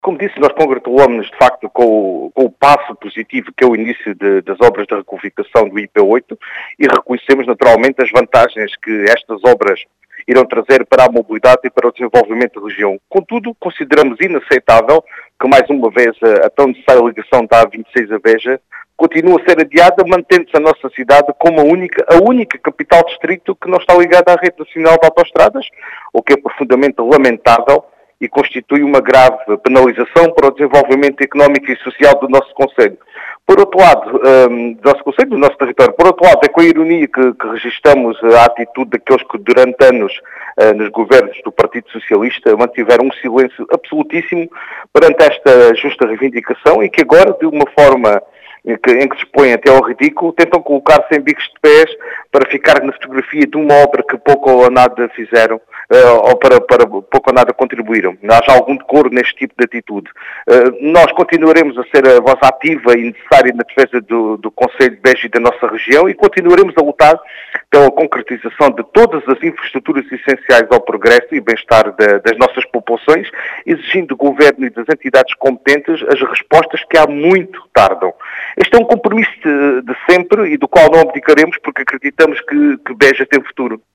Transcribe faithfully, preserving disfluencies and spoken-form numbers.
Como disse, nós congratulamos-nos, de facto, com o, com o passo positivo que é o início de, das obras de requalificação do I P oito e reconhecemos, naturalmente, as vantagens que estas obras irão trazer para a mobilidade e para o desenvolvimento da região. Contudo, consideramos inaceitável que, mais uma vez, a, a tão necessária ligação da A vinte e seis a Beja continue a ser adiada, mantendo-se a nossa cidade como a única, a única capital distrito que não está ligada à rede nacional de autoestradas, o que é profundamente lamentável e constitui uma grave penalização para o desenvolvimento económico e social do nosso concelho. Por outro lado, um, do nosso concelho, do nosso território, por outro lado, é com a ironia que, que registramos a atitude daqueles que durante anos, uh, nos governos do Partido Socialista, mantiveram um silêncio absolutíssimo perante esta justa reivindicação e que agora, de uma forma em que, em que se expõem até ao ridículo, tentam colocar-se em bicos de pés para ficar na fotografia de uma obra que pouco ou nada fizeram, uh, ou para, para pouco ou nada contribuíram. Haja algum decoro neste tipo de atitude. Uh, nós continuaremos a ser a voz ativa e necessária na defesa do, do Concelho de Beja e da nossa região e continuaremos a lutar pela concretização de todas as infraestruturas essenciais ao progresso e bem-estar de, das nossas populações, exigindo do Governo e das entidades competentes as respostas que há muito tardam. Este é um compromisso de, de sempre e do qual não abdicaremos porque acreditamos que, que Beja tem futuro.